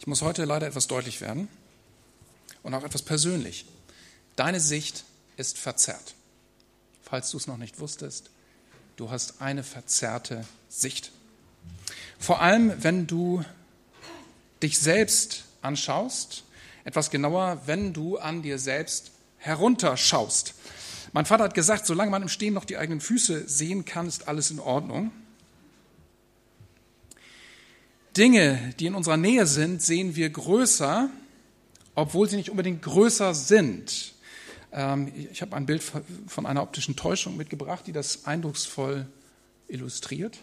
Ich muss heute leider etwas deutlich werden und auch etwas persönlich. Deine Sicht ist verzerrt. Falls du es noch nicht wusstest, du hast eine verzerrte Sicht. Vor allem, wenn du dich selbst anschaust, etwas genauer, wenn du an dir selbst herunterschaust. Mein Vater hat gesagt, solange man im Stehen noch die eigenen Füße sehen kann, ist alles in Ordnung. Dinge, die in unserer Nähe sind, sehen wir größer, obwohl sie nicht unbedingt größer sind. Ich habe ein Bild von einer optischen Täuschung mitgebracht, die das eindrucksvoll illustriert.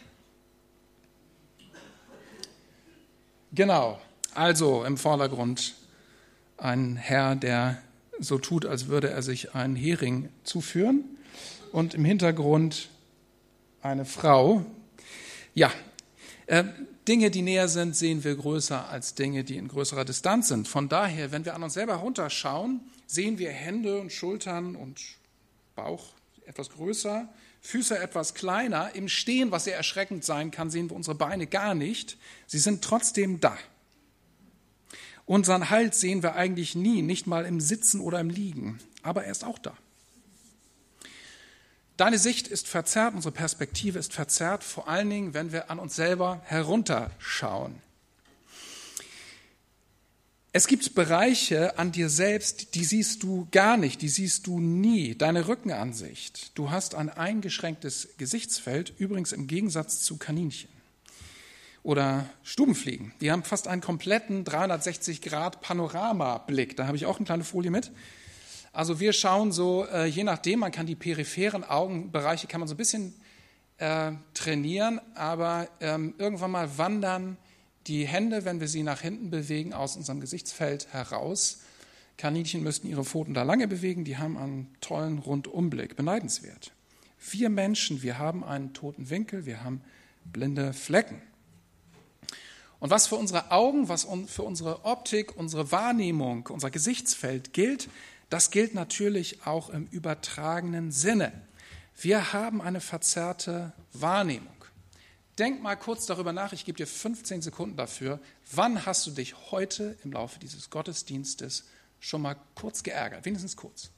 Genau, also im Vordergrund ein Herr, der so tut, als würde er sich einen Hering zuführen, und im Hintergrund eine Frau. Ja, Dinge, die näher sind, sehen wir größer als Dinge, die in größerer Distanz sind. Von daher, wenn wir an uns selber runterschauen, sehen wir Hände und Schultern und Bauch etwas größer, Füße etwas kleiner. Im Stehen, was sehr erschreckend sein kann, sehen wir unsere Beine gar nicht. Sie sind trotzdem da. Unseren Hals sehen wir eigentlich nie, nicht mal im Sitzen oder im Liegen, aber er ist auch da. Deine Sicht ist verzerrt, unsere Perspektive ist verzerrt, vor allen Dingen, wenn wir an uns selber herunterschauen. Es gibt Bereiche an dir selbst, die siehst du gar nicht, die siehst du nie. Deine Rückenansicht. Du hast ein eingeschränktes Gesichtsfeld, übrigens im Gegensatz zu Kaninchen. Oder Stubenfliegen. Die haben fast einen kompletten 360-Grad-Panoramablick. Da habe ich auch eine kleine Folie mit. Also wir schauen so, je nachdem, man kann die peripheren Augenbereiche kann man so ein bisschen trainieren, aber irgendwann mal wandern die Hände, wenn wir sie nach hinten bewegen, aus unserem Gesichtsfeld heraus. Kaninchen müssten ihre Pfoten da lange bewegen, die haben einen tollen Rundumblick, beneidenswert. Wir Menschen, wir haben einen toten Winkel, wir haben blinde Flecken. Und was für unsere Augen, was für unsere Optik, unsere Wahrnehmung, unser Gesichtsfeld gilt, das gilt natürlich auch im übertragenen Sinne. Wir haben eine verzerrte Wahrnehmung. Denk mal kurz darüber nach, ich gebe dir 15 Sekunden dafür. Wann hast du dich heute im Laufe dieses Gottesdienstes schon mal kurz geärgert? Wenigstens kurz.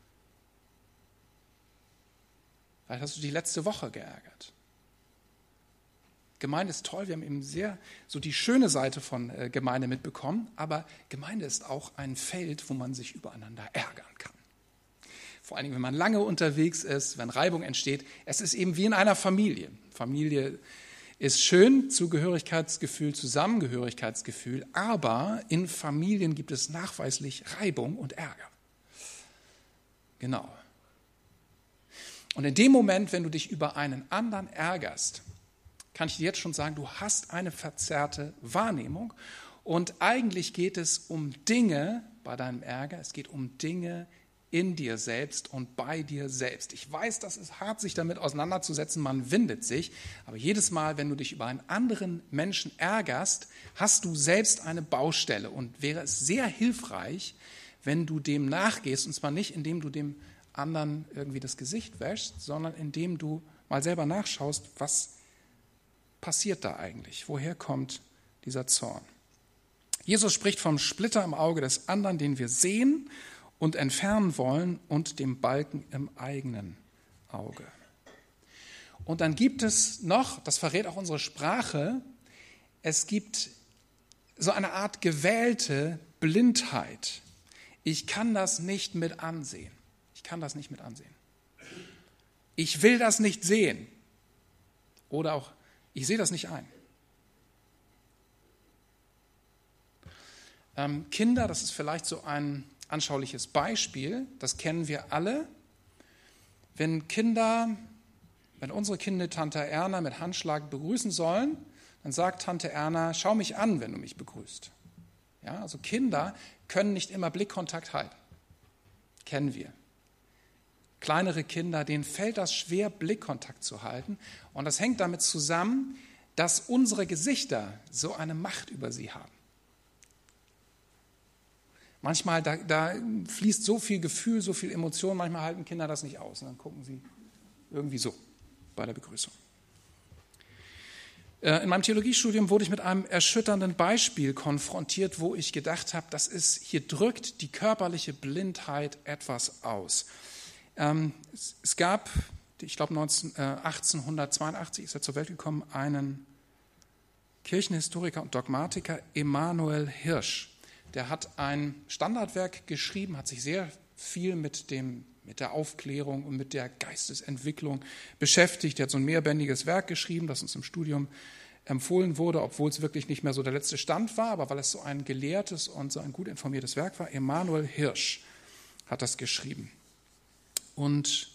Vielleicht hast du dich letzte Woche geärgert. Gemeinde ist toll, wir haben eben sehr so die schöne Seite von Gemeinde mitbekommen, aber Gemeinde ist auch ein Feld, wo man sich übereinander ärgern kann. Vor allen Dingen, wenn man lange unterwegs ist, wenn Reibung entsteht. Es ist eben wie in einer Familie. Familie ist schön, Zugehörigkeitsgefühl, Zusammengehörigkeitsgefühl, aber in Familien gibt es nachweislich Reibung und Ärger. Genau. Und in dem Moment, wenn du dich über einen anderen ärgerst, kann ich dir jetzt schon sagen, du hast eine verzerrte Wahrnehmung. Und eigentlich geht es um Dinge bei deinem Ärger, es geht um Dinge in dir selbst und bei dir selbst. Ich weiß, das ist hart, sich damit auseinanderzusetzen, man windet sich, aber jedes Mal, wenn du dich über einen anderen Menschen ärgerst, hast du selbst eine Baustelle und wäre es sehr hilfreich, wenn du dem nachgehst, und zwar nicht, indem du dem anderen irgendwie das Gesicht wäschst, sondern indem du mal selber nachschaust, was passiert da eigentlich? Woher kommt dieser Zorn? Jesus spricht vom Splitter im Auge des anderen, den wir sehen und entfernen wollen, und dem Balken im eigenen Auge. Und dann gibt es noch, das verrät auch unsere Sprache, es gibt so eine Art gewählte Blindheit. Ich kann das nicht mit ansehen. Ich kann das nicht mit ansehen. Ich will das nicht sehen. Oder auch, ich sehe das nicht ein. Kinder, das ist vielleicht so ein anschauliches Beispiel, das kennen wir alle. Wenn unsere Kinder Tante Erna mit Handschlag begrüßen sollen, dann sagt Tante Erna, schau mich an, wenn du mich begrüßt. Ja, also Kinder können nicht immer Blickkontakt halten. Kennen wir. Kleinere Kinder, denen fällt das schwer, Blickkontakt zu halten. Und das hängt damit zusammen, dass unsere Gesichter so eine Macht über sie haben. Manchmal, da fließt so viel Gefühl, so viel Emotion, manchmal halten Kinder das nicht aus. Und dann gucken sie irgendwie so bei der Begrüßung. In meinem Theologiestudium wurde ich mit einem erschütternden Beispiel konfrontiert, wo ich gedacht habe, hier drückt die körperliche Blindheit etwas aus. Es gab, ich glaube 1882 ist er zur Welt gekommen, einen Kirchenhistoriker und Dogmatiker, Emanuel Hirsch. Der hat ein Standardwerk geschrieben, hat sich sehr viel mit der Aufklärung und mit der Geistesentwicklung beschäftigt. Er hat so ein mehrbändiges Werk geschrieben, das uns im Studium empfohlen wurde, obwohl es wirklich nicht mehr so der letzte Stand war, aber weil es so ein gelehrtes und so ein gut informiertes Werk war. Emanuel Hirsch hat das geschrieben. Und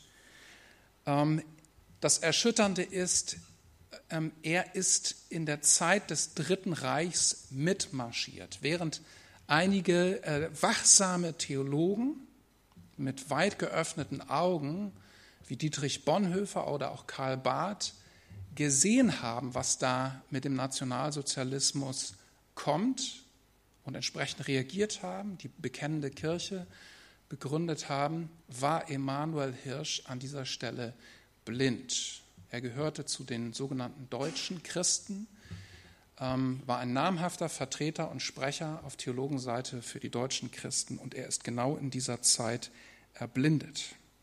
das Erschütternde ist, er ist in der Zeit des Dritten Reichs mitmarschiert, während einige wachsame Theologen mit weit geöffneten Augen, wie Dietrich Bonhoeffer oder auch Karl Barth, gesehen haben, was da mit dem Nationalsozialismus kommt und entsprechend reagiert haben, die bekennende Kirche begründet haben, war Emanuel Hirsch an dieser Stelle blind. Er gehörte zu den sogenannten deutschen Christen, war ein namhafter Vertreter und Sprecher auf Theologenseite für die deutschen Christen und er ist genau in dieser Zeit erblindet.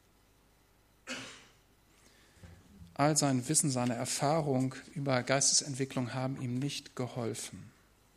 All sein Wissen, seine Erfahrung über Geistesentwicklung haben ihm nicht geholfen.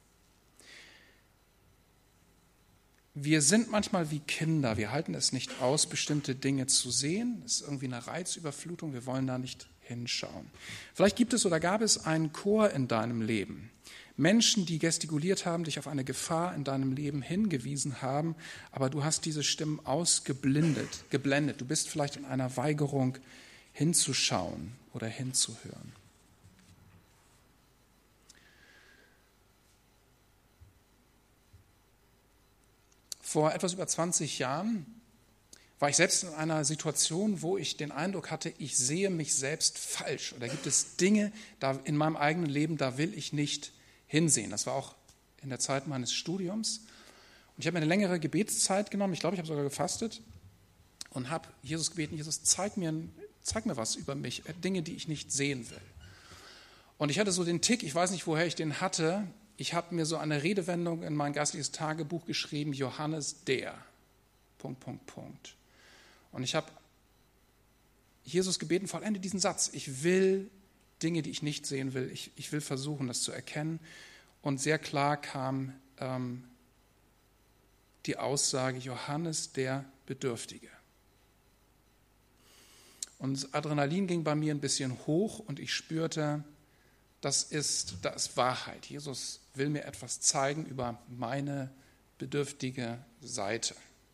Wir sind manchmal wie Kinder, wir halten es nicht aus, bestimmte Dinge zu sehen. Es ist irgendwie eine Reizüberflutung, wir wollen da nicht hinschauen. Vielleicht gibt es oder gab es einen Chor in deinem Leben. Menschen, die gestikuliert haben, dich auf eine Gefahr in deinem Leben hingewiesen haben, aber du hast diese Stimmen geblendet. Du bist vielleicht in einer Weigerung hinzuschauen oder hinzuhören. Vor etwas über 20 Jahren war ich selbst in einer Situation, wo ich den Eindruck hatte, ich sehe mich selbst falsch. Oder gibt es Dinge in meinem eigenen Leben, da will ich nicht hinsehen. Das war auch in der Zeit meines Studiums. Und ich habe mir eine längere Gebetszeit genommen, ich glaube, ich habe sogar gefastet und habe Jesus gebeten, Jesus, zeig mir was über mich, Dinge, die ich nicht sehen will. Und ich hatte so den Tick, ich weiß nicht, woher ich den hatte, ich habe mir so eine Redewendung in mein geistliches Tagebuch geschrieben, Johannes der, ... Und ich habe Jesus gebeten, vollende diesen Satz. Ich will Dinge, die ich nicht sehen will. Ich will versuchen, das zu erkennen. Und sehr klar kam die Aussage, Johannes der Bedürftige. Und das Adrenalin ging bei mir ein bisschen hoch und ich spürte, da ist Wahrheit. Jesus will mir etwas zeigen über meine bedürftige Seite.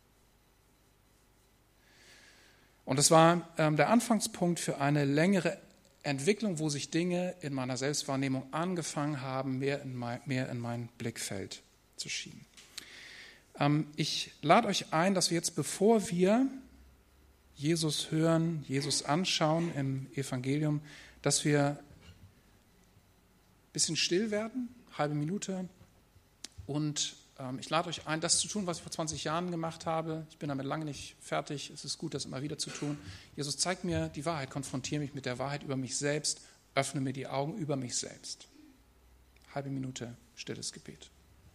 Und das war der Anfangspunkt für eine längere Entwicklung, wo sich Dinge in meiner Selbstwahrnehmung angefangen haben, mehr in mein Blickfeld zu schieben. Ich lade euch ein, dass wir jetzt, bevor wir Jesus hören, Jesus anschauen im Evangelium, dass wir ein bisschen still werden, halbe Minute, und ich lade euch ein, das zu tun, was ich vor 20 Jahren gemacht habe. Ich bin damit lange nicht fertig. Es ist gut, das immer wieder zu tun. Jesus, zeig mir die Wahrheit, konfrontiere mich mit der Wahrheit über mich selbst, öffne mir die Augen über mich selbst. Halbe Minute, stilles Gebet.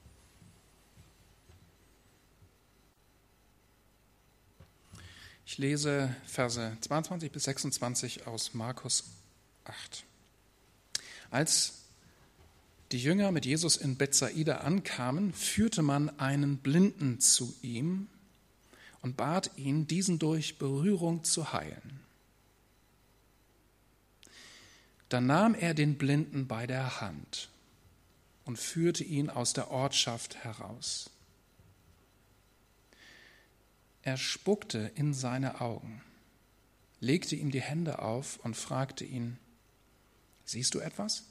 Ich lese Verse 22 bis 26 aus Markus 8. Als die Jünger mit Jesus in Bethsaida ankamen, führte man einen Blinden zu ihm und bat ihn, diesen durch Berührung zu heilen. Dann nahm er den Blinden bei der Hand und führte ihn aus der Ortschaft heraus. Er spuckte in seine Augen, legte ihm die Hände auf und fragte ihn, siehst du etwas?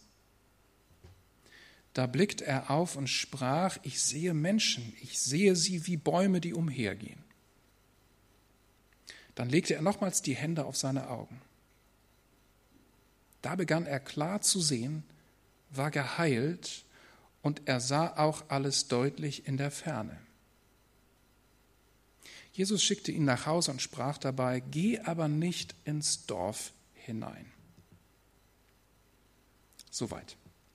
Da blickte er auf und sprach, ich sehe Menschen, ich sehe sie wie Bäume, die umhergehen. Dann legte er nochmals die Hände auf seine Augen. Da begann er klar zu sehen, war geheilt und er sah auch alles deutlich in der Ferne. Jesus schickte ihn nach Hause und sprach dabei, geh aber nicht ins Dorf hinein. Soweit.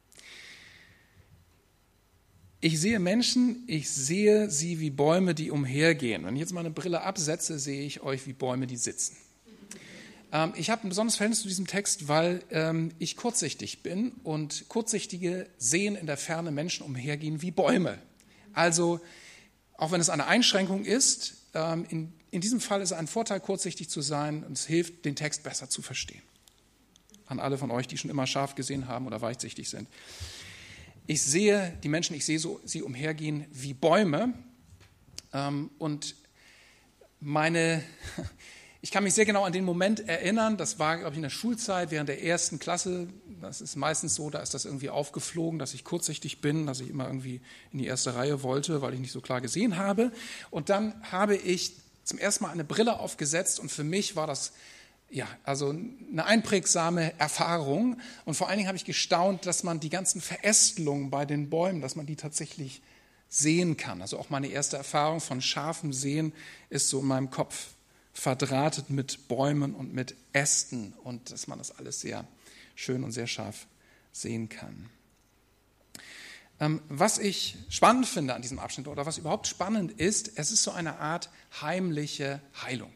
Ich sehe Menschen, ich sehe sie wie Bäume, die umhergehen. Wenn ich jetzt meine Brille absetze, sehe ich euch wie Bäume, die sitzen. Ich habe ein besonderes Verhältnis zu diesem Text, weil ich kurzsichtig bin und Kurzsichtige sehen in der Ferne Menschen umhergehen wie Bäume. Also, auch wenn es eine Einschränkung ist, in diesem Fall ist es ein Vorteil, kurzsichtig zu sein, und es hilft, den Text besser zu verstehen. An alle von euch, die schon immer scharf gesehen haben oder weitsichtig sind. Ich sehe die Menschen, ich sehe sie umhergehen wie Bäume, und ich kann mich sehr genau an den Moment erinnern, das war, glaube ich, in der Schulzeit, während der 1. Klasse, das ist meistens so, da ist das irgendwie aufgeflogen, dass ich kurzsichtig bin, dass ich immer irgendwie in die erste Reihe wollte, weil ich nicht so klar gesehen habe. Und dann habe ich zum ersten Mal eine Brille aufgesetzt, und für mich war das also eine einprägsame Erfahrung. Und vor allen Dingen habe ich gestaunt, dass man die ganzen Verästelungen bei den Bäumen, dass man die tatsächlich sehen kann. Also auch meine erste Erfahrung von scharfem Sehen ist so in meinem Kopf verdrahtet mit Bäumen und mit Ästen, und dass man das alles sehr schön und sehr scharf sehen kann. Was ich spannend finde an diesem Abschnitt, oder was überhaupt spannend ist, es ist so eine Art heimliche Heilung.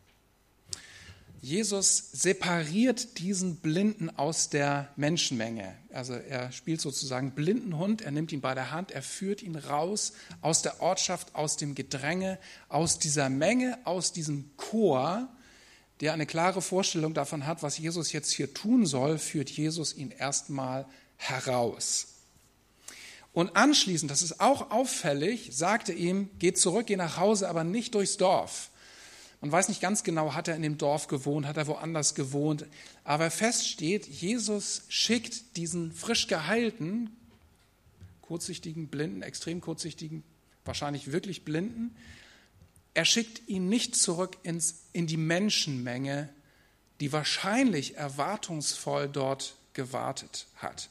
Jesus separiert diesen Blinden aus der Menschenmenge. Also er spielt sozusagen Blindenhund, er nimmt ihn bei der Hand, er führt ihn raus aus der Ortschaft, aus dem Gedränge, aus dieser Menge, aus diesem Chor, der eine klare Vorstellung davon hat, was Jesus jetzt hier tun soll, führt Jesus ihn erstmal heraus. Und anschließend, das ist auch auffällig, sagte ihm, geh zurück, geh nach Hause, aber nicht durchs Dorf. Man weiß nicht ganz genau, hat er in dem Dorf gewohnt, hat er woanders gewohnt. Aber fest steht, Jesus schickt diesen frisch geheilten, kurzsichtigen, blinden, extrem kurzsichtigen, wahrscheinlich wirklich blinden, er schickt ihn nicht zurück in die Menschenmenge, die wahrscheinlich erwartungsvoll dort gewartet hat.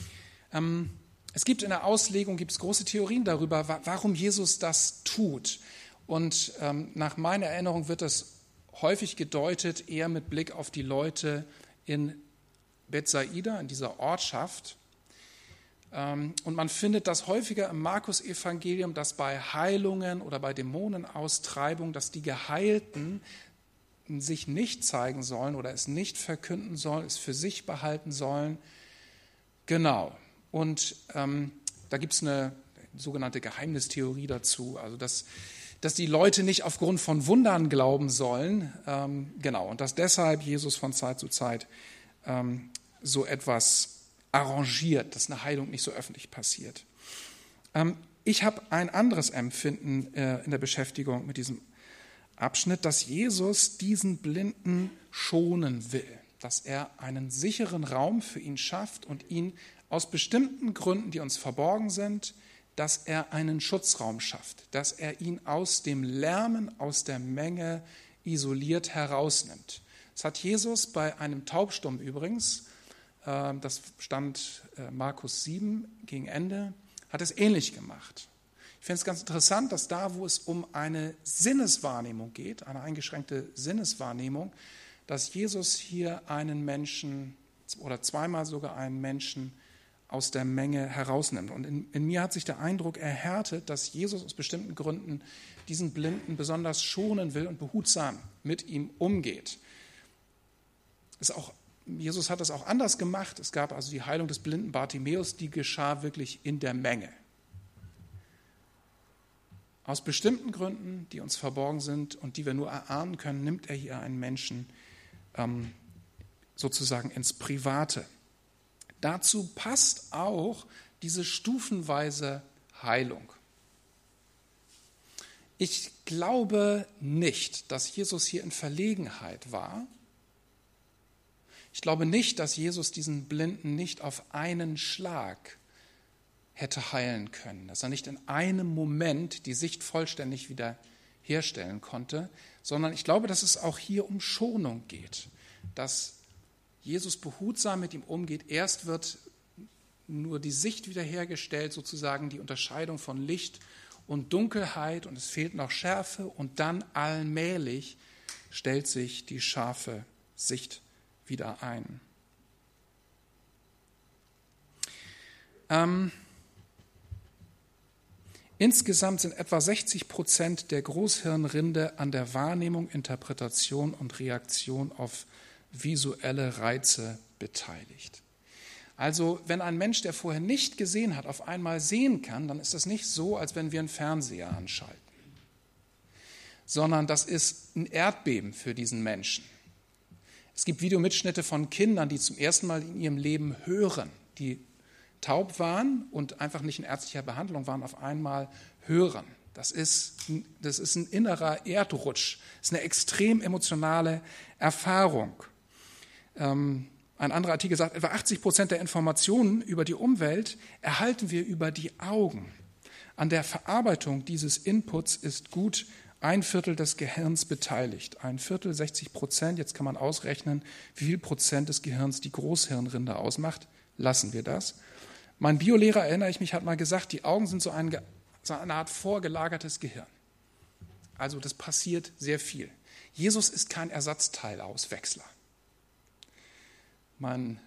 Es gibt in der Auslegung große Theorien darüber, warum Jesus das tut. Und nach meiner Erinnerung wird das häufig gedeutet, eher mit Blick auf die Leute in Bethsaida, in dieser Ortschaft. Und man findet das häufiger im Markus-Evangelium, dass bei Heilungen oder bei Dämonenaustreibung, dass die Geheilten sich nicht zeigen sollen oder es nicht verkünden sollen, es für sich behalten sollen. Genau. Und da gibt es eine sogenannte Geheimnistheorie dazu, also dass die Leute nicht aufgrund von Wundern glauben sollen, und dass deshalb Jesus von Zeit zu Zeit so etwas arrangiert, dass eine Heilung nicht so öffentlich passiert. Ich habe ein anderes Empfinden in der Beschäftigung mit diesem Abschnitt, dass Jesus diesen Blinden schonen will, dass er einen sicheren Raum für ihn schafft und ihn aus bestimmten Gründen, die uns verborgen sind, dass er einen Schutzraum schafft, dass er ihn aus dem Lärmen, aus der Menge isoliert herausnimmt. Das hat Jesus bei einem Taubstummen übrigens, das stand Markus 7 gegen Ende, hat es ähnlich gemacht. Ich finde es ganz interessant, dass da, wo es um eine Sinneswahrnehmung geht, eine eingeschränkte Sinneswahrnehmung, dass Jesus hier einen Menschen oder zweimal sogar einen Menschen aus der Menge herausnimmt. Und in mir hat sich der Eindruck erhärtet, dass Jesus aus bestimmten Gründen diesen Blinden besonders schonen will und behutsam mit ihm umgeht. Jesus hat das auch anders gemacht. Es gab also die Heilung des blinden Bartimäus, die geschah wirklich in der Menge. Aus bestimmten Gründen, die uns verborgen sind und die wir nur erahnen können, nimmt er hier einen Menschen sozusagen ins Private. Dazu passt auch diese stufenweise Heilung. Ich glaube nicht, dass Jesus hier in Verlegenheit war. Ich glaube nicht, dass Jesus diesen Blinden nicht auf einen Schlag hätte heilen können, dass er nicht in einem Moment die Sicht vollständig wieder herstellen konnte, sondern ich glaube, dass es auch hier um Schonung geht, dass Jesus behutsam mit ihm umgeht. Erst wird nur die Sicht wiederhergestellt, sozusagen die Unterscheidung von Licht und Dunkelheit, und es fehlt noch Schärfe, und dann allmählich stellt sich die scharfe Sicht wieder ein. Insgesamt sind etwa 60% der Großhirnrinde an der Wahrnehmung, Interpretation und Reaktion auf visuelle Reize beteiligt. Also wenn ein Mensch, der vorher nicht gesehen hat, auf einmal sehen kann, dann ist das nicht so, als wenn wir einen Fernseher anschalten, sondern das ist ein Erdbeben für diesen Menschen. Es gibt Videomitschnitte von Kindern, die zum ersten Mal in ihrem Leben hören, die taub waren und einfach nicht in ärztlicher Behandlung waren, auf einmal hören. Das ist ein innerer Erdrutsch, das ist eine extrem emotionale Erfahrung. Ein anderer Artikel sagt, etwa 80% der Informationen über die Umwelt erhalten wir über die Augen. An der Verarbeitung dieses Inputs ist gut 1/4 des Gehirns beteiligt. 1/4, 60%, jetzt kann man ausrechnen, wie viel Prozent des Gehirns die Großhirnrinde ausmacht. Lassen wir das. Mein Biolehrer, erinnere ich mich, hat mal gesagt, die Augen sind so eine Art vorgelagertes Gehirn. Also das passiert sehr viel. Jesus ist kein Ersatzteilauswechsler. Mein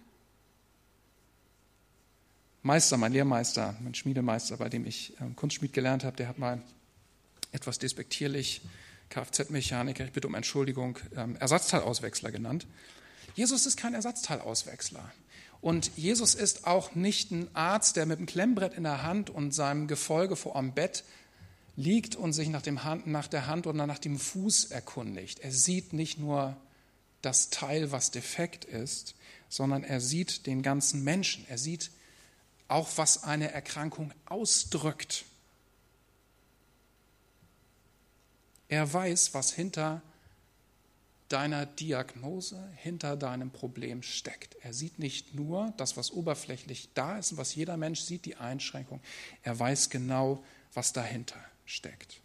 Lehrmeister, mein Schmiedemeister, bei dem ich Kunstschmied gelernt habe, der hat mal etwas despektierlich Kfz-Mechaniker, ich bitte um Entschuldigung, Ersatzteilauswechsler genannt. Jesus ist kein Ersatzteilauswechsler. Und Jesus ist auch nicht ein Arzt, der mit einem Klemmbrett in der Hand und seinem Gefolge vor am Bett liegt und sich nach der Hand oder nach dem Fuß erkundigt. Er sieht nicht nur das Teil, was defekt ist, sondern er sieht den ganzen Menschen. Er sieht auch, was eine Erkrankung ausdrückt. Er weiß, was hinter deiner Diagnose, hinter deinem Problem steckt. Er sieht nicht nur das, was oberflächlich da ist und was jeder Mensch sieht, die Einschränkung. Er weiß genau, was dahinter steckt.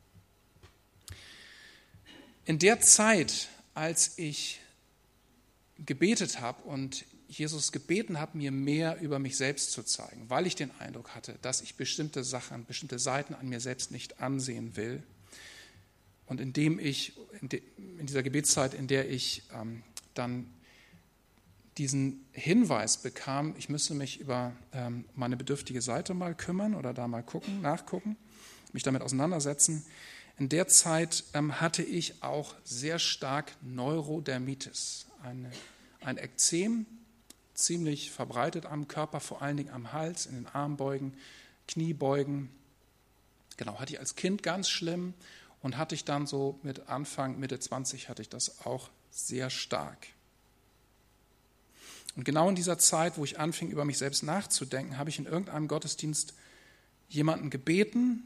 In der Zeit, als ich gebetet habe und Jesus gebeten habe, mir mehr über mich selbst zu zeigen, weil ich den Eindruck hatte, dass ich bestimmte Sachen, bestimmte Seiten an mir selbst nicht ansehen will. Und in dieser Gebetszeit, in der ich dann diesen Hinweis bekam, ich müsste mich über meine bedürftige Seite mal kümmern oder da mal nachgucken, mich damit auseinandersetzen. In der Zeit hatte ich auch sehr stark Neurodermitis, ein Ekzem, ziemlich verbreitet am Körper, vor allen Dingen am Hals, in den Armbeugen, Kniebeugen. Genau, hatte ich als Kind ganz schlimm. Und hatte ich dann so mit Anfang, Mitte 20 hatte ich das auch sehr stark. Und genau in dieser Zeit, wo ich anfing, über mich selbst nachzudenken, habe ich in irgendeinem Gottesdienst jemanden gebeten,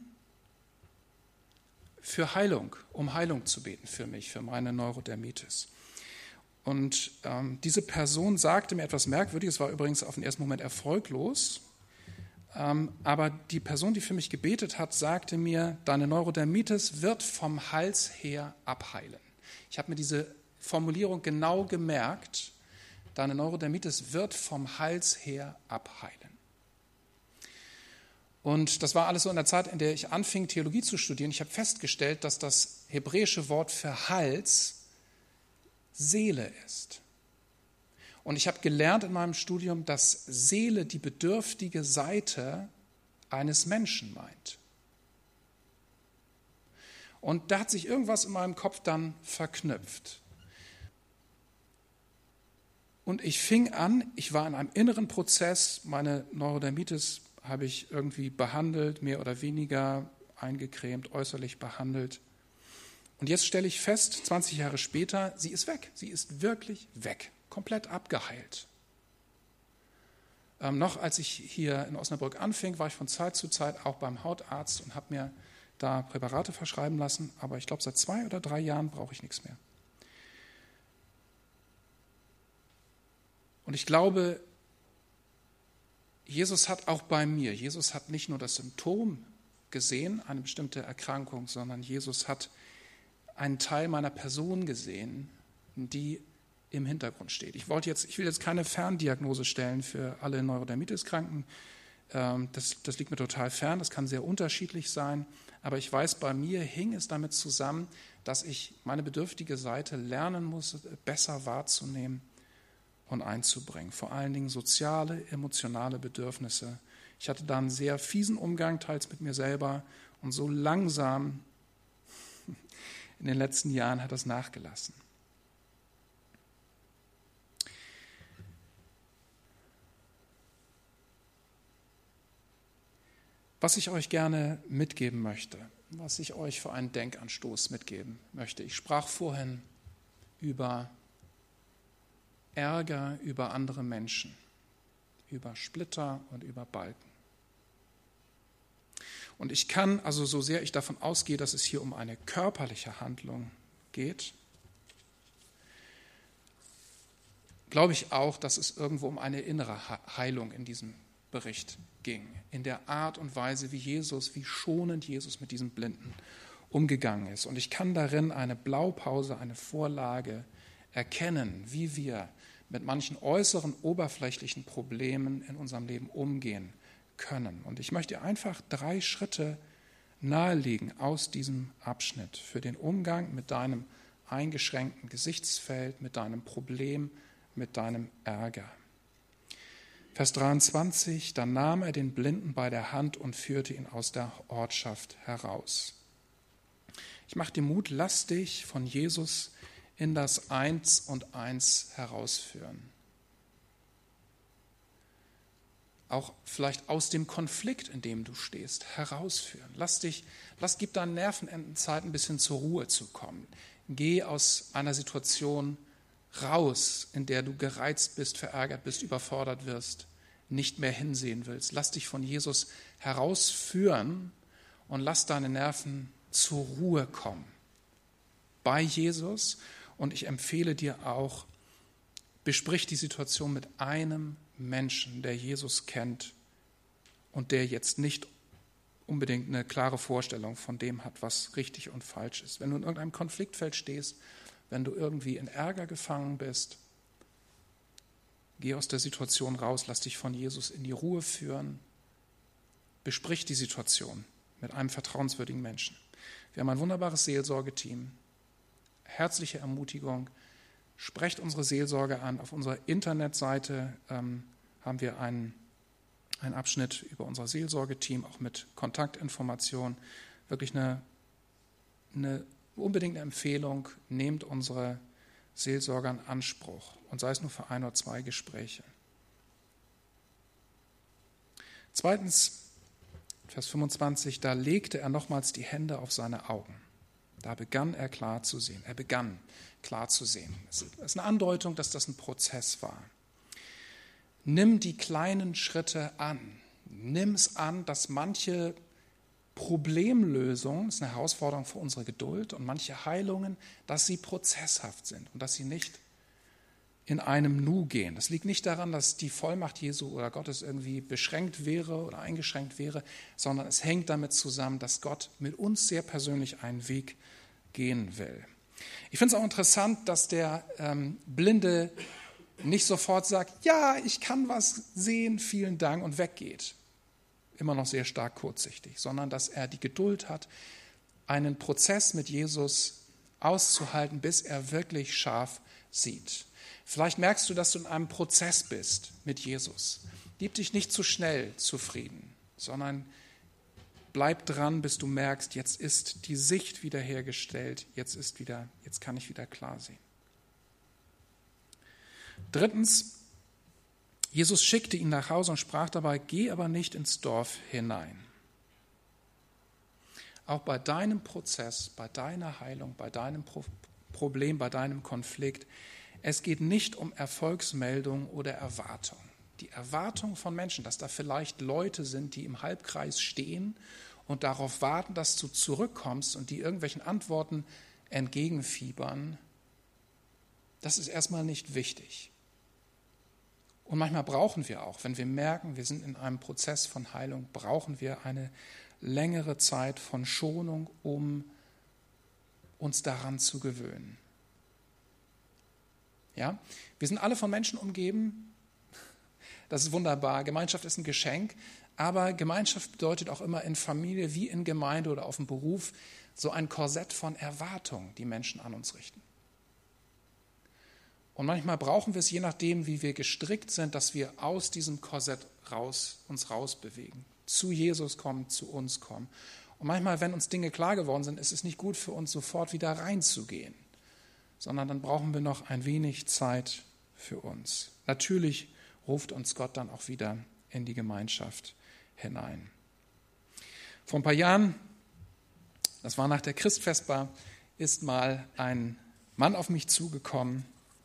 um Heilung zu beten für mich, für meine Neurodermitis. Und diese Person sagte mir etwas Merkwürdiges, war übrigens auf den ersten Moment erfolglos. Aber die Person, die für mich gebetet hat, sagte mir, deine Neurodermitis wird vom Hals her abheilen. Ich habe mir diese Formulierung genau gemerkt, deine Neurodermitis wird vom Hals her abheilen. Und das war alles so in der Zeit, in der ich anfing, Theologie zu studieren. Ich habe festgestellt, dass das hebräische Wort für Hals Seele ist. Und ich habe gelernt in meinem Studium, dass Seele die bedürftige Seite eines Menschen meint. Und da hat sich irgendwas in meinem Kopf dann verknüpft. Und ich fing an, ich war in einem inneren Prozess, meine Neurodermitis habe ich irgendwie behandelt, mehr oder weniger eingecremt, äußerlich behandelt. Und jetzt stelle ich fest, 20 Jahre später, sie ist weg. Sie ist wirklich weg. Komplett abgeheilt. Noch als ich hier in Osnabrück anfing, war ich von Zeit zu Zeit auch beim Hautarzt und habe mir da Präparate verschreiben lassen. Aber ich glaube, seit 2 oder 3 Jahren brauche ich nichts mehr. Und ich glaube, Jesus hat auch bei mir, Jesus hat nicht nur das Symptom gesehen, eine bestimmte Erkrankung, sondern Jesus hat einen Teil meiner Person gesehen, die im Hintergrund steht. Ich will jetzt keine Ferndiagnose stellen für alle Neurodermitis-Kranken. Das liegt mir total fern, das kann sehr unterschiedlich sein. Aber ich weiß, bei mir hing es damit zusammen, dass ich meine bedürftige Seite lernen muss, besser wahrzunehmen und einzubringen. Vor allen Dingen soziale, emotionale Bedürfnisse Ich hatte da einen sehr fiesen Umgang, teils mit mir selber. Und so langsam in den letzten Jahren hat das nachgelassen. Was ich euch gerne mitgeben möchte, was ich euch für einen Denkanstoß mitgeben möchte. Ich sprach vorhin über Ärger über andere Menschen, über Splitter und über Balken. Und ich kann, also so sehr ich davon ausgehe, dass es hier um eine körperliche Handlung geht, glaube ich auch, dass es irgendwo um eine innere Heilung in diesem Bericht ging. In der Art und Weise, wie schonend Jesus mit diesem Blinden umgegangen ist. Und ich kann darin eine Blaupause, eine Vorlage erkennen, wie wir mit manchen äußeren, oberflächlichen Problemen in unserem Leben umgehen können. Und ich möchte einfach 3 Schritte nahelegen aus diesem Abschnitt für den Umgang mit deinem eingeschränkten Gesichtsfeld, mit deinem Problem, mit deinem Ärger. Vers 23, dann nahm er den Blinden bei der Hand und führte ihn aus der Ortschaft heraus. Ich mache dir Mut, lass dich von Jesus in das Eins und Eins herausführen. Auch vielleicht aus dem Konflikt, in dem du stehst, herausführen. Gib deinen Nervenenden Zeit, ein bisschen zur Ruhe zu kommen. Geh aus einer Situation raus, in der du gereizt bist, verärgert bist, überfordert wirst, nicht mehr hinsehen willst. Lass dich von Jesus herausführen und lass deine Nerven zur Ruhe kommen. Bei Jesus. Und ich empfehle dir auch, besprich die Situation mit einem Menschen, der Jesus kennt und der jetzt nicht unbedingt eine klare Vorstellung von dem hat, was richtig und falsch ist. Wenn du in irgendeinem Konfliktfeld stehst, wenn du irgendwie in Ärger gefangen bist, geh aus der Situation raus, lass dich von Jesus in die Ruhe führen, besprich die Situation mit einem vertrauenswürdigen Menschen. Wir haben ein wunderbares Seelsorgeteam. Herzliche Ermutigung, sprecht unsere Seelsorge an. Auf unserer Internetseite haben wir einen Abschnitt über unser Seelsorgeteam, auch mit Kontaktinformationen. Wirklich eine unbedingte Empfehlung, nehmt unsere Seelsorger in Anspruch und sei es nur für 1 oder 2 Gespräche. Zweitens, Vers 25, da legte er nochmals die Hände auf seine Augen. Da begann er klar zu sehen. Er begann klar zu sehen. Es ist eine Andeutung, dass das ein Prozess war. Nimm die kleinen Schritte an. Nimm es an, dass manche Problemlösungen, das ist eine Herausforderung für unsere Geduld, und manche Heilungen, dass sie prozesshaft sind und dass sie nicht in einem Nu gehen. Das liegt nicht daran, dass die Vollmacht Jesu oder Gottes irgendwie beschränkt wäre oder eingeschränkt wäre, sondern es hängt damit zusammen, dass Gott mit uns sehr persönlich einen Weg gehen will. Ich finde es auch interessant, dass der Blinde nicht sofort sagt, ja, ich kann was sehen, vielen Dank, und weggeht. Immer noch sehr stark kurzsichtig, sondern dass er die Geduld hat, einen Prozess mit Jesus auszuhalten, bis er wirklich scharf sieht. Vielleicht merkst du, dass du in einem Prozess bist mit Jesus. Gib dich nicht zu schnell zufrieden, sondern bleib dran, bis du merkst, jetzt ist die Sicht wiederhergestellt, jetzt kann ich wieder klar sehen. Drittens, Jesus schickte ihn nach Hause und sprach dabei, geh aber nicht ins Dorf hinein. Auch bei deinem Prozess, bei deiner Heilung, bei deinem Problem, bei deinem Konflikt, es geht nicht um Erfolgsmeldung oder Erwartung. Die Erwartung von Menschen, dass da vielleicht Leute sind, die im Halbkreis stehen und darauf warten, dass du zurückkommst und die irgendwelchen Antworten entgegenfiebern, das ist erstmal nicht wichtig. Und manchmal brauchen wir auch, wenn wir merken, wir sind in einem Prozess von Heilung, brauchen wir eine längere Zeit von Schonung, um uns daran zu gewöhnen. Ja? Wir sind alle von Menschen umgeben. Das ist wunderbar. Gemeinschaft ist ein Geschenk. Aber Gemeinschaft bedeutet auch immer in Familie wie in Gemeinde oder auf dem Beruf so ein Korsett von Erwartungen, die Menschen an uns richten. Und manchmal brauchen wir es, je nachdem, wie wir gestrickt sind, dass wir aus diesem Korsett uns rausbewegen, zu Jesus kommen, zu uns kommen. Und manchmal, wenn uns Dinge klar geworden sind, ist es nicht gut für uns, sofort wieder reinzugehen, sondern dann brauchen wir noch ein wenig Zeit für uns. Natürlich ruft uns Gott dann auch wieder in die Gemeinschaft hinein. Vor ein paar Jahren, das war nach der Christfestbar, ist mal ein Mann auf mich zugekommen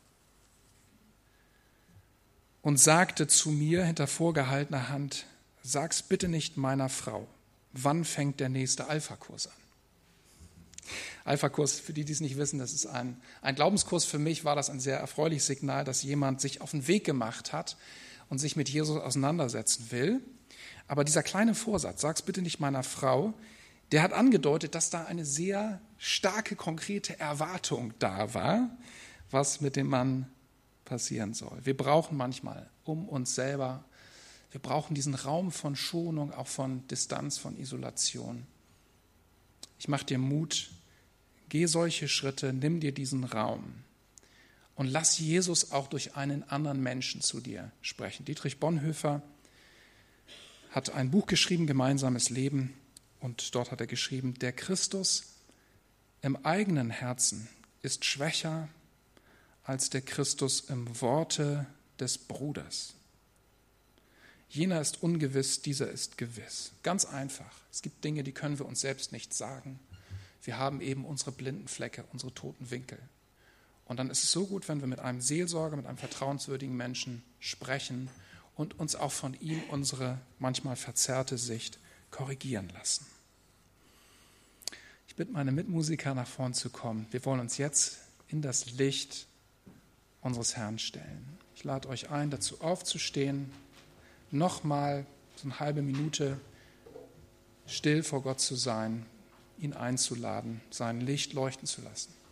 und sagte zu mir hinter vorgehaltener Hand: Sag's bitte nicht meiner Frau, wann fängt der nächste Alpha-Kurs an? Alpha-Kurs, für die, die es nicht wissen, das ist ein Glaubenskurs. Für mich war das ein sehr erfreuliches Signal, dass jemand sich auf den Weg gemacht hat und sich mit Jesus auseinandersetzen will. Aber dieser kleine Vorsatz, sag's bitte nicht meiner Frau, der hat angedeutet, dass da eine sehr starke, konkrete Erwartung da war, was mit dem Mann passieren soll. Wir brauchen manchmal um uns selber, wir brauchen diesen Raum von Schonung, auch von Distanz, von Isolation. Ich mache dir Mut, geh solche Schritte, nimm dir diesen Raum und lass Jesus auch durch einen anderen Menschen zu dir sprechen. Dietrich Bonhoeffer hat ein Buch geschrieben, Gemeinsames Leben, und dort hat er geschrieben: Der Christus im eigenen Herzen ist schwächer als der Christus im Worte des Bruders. Jener ist ungewiss, dieser ist gewiss. Ganz einfach. Es gibt Dinge, die können wir uns selbst nicht sagen. Wir haben eben unsere blinden Flecke, unsere toten Winkel. Und dann ist es so gut, wenn wir mit einem Seelsorger, mit einem vertrauenswürdigen Menschen sprechen und uns auch von ihm unsere manchmal verzerrte Sicht korrigieren lassen. Ich bitte meine Mitmusiker, nach vorn zu kommen. Wir wollen uns jetzt in das Licht unseres Herrn stellen. Ich lade euch ein, dazu aufzustehen, nochmal so eine halbe Minute still vor Gott zu sein, ihn einzuladen, sein Licht leuchten zu lassen.